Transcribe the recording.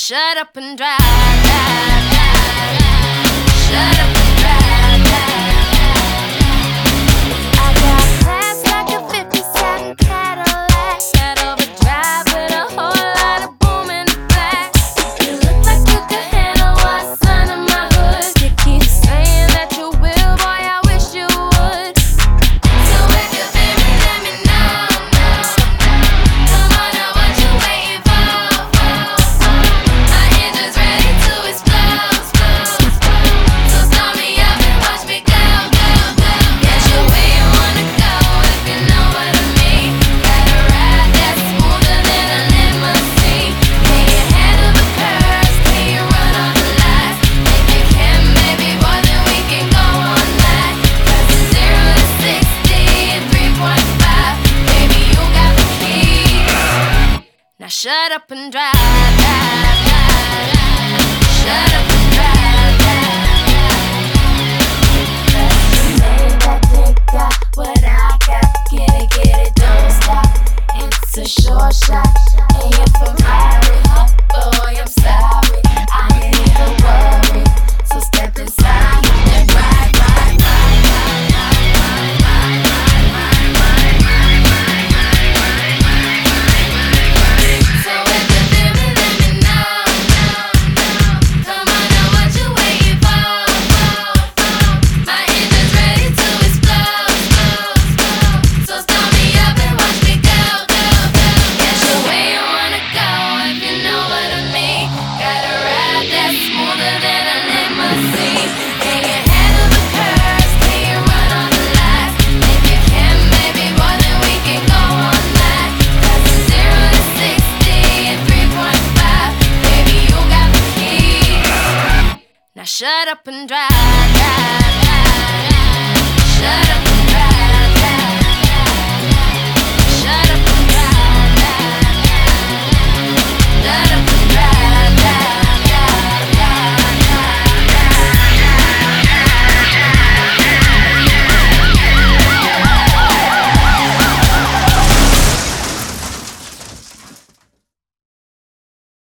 shut up and drive, drive, drive, drive. Shut up and drive, drive, drive. I got class like a 57 Cadillac, that overdrive with a whole lot of boom in the back. You look like you could handle what's under my hood. You keep saying that you will, boy, I wish you would. So if you feel me, let me know, come on now, what you waiting for? My engine's ready to explode, so start me up and watch me go, go, go. Get you where you wanna go, if you know what I mean. Got a ride that's smoother than a limousine. Can you handle the curves? Can you run all the lights? If you can, baby boy, then we can go all night. 'Cause it's 0 to 60 in 3.5. Baby, you got the key. Now shut up and drive, drive, drive, drive. Shut up and drive, drive, drive. That they got what I got. Get it, don't stop. It's a short shot, and you're Ferrari. Oh boy, I'm sorry, I ain't even worried. So step inside and ride, ride, ride, ride, ride, ride, ride, ride, ride, ride, ride. So if you feel me, let me know, come on now, what you waiting for? My engine's ready to explode, so start me up and watch me go, go, go. Get you where you wanna go, if you know what I mean. Got a ride that's smoother than a limousine. Can you handle the curves? Can you run all the lights? If you can, baby boy, then we can go all night. 'Cause it's 0 to 60 in 3.5. Baby, you got the key. Now shut up and drive, drive, drive, drive. Shut up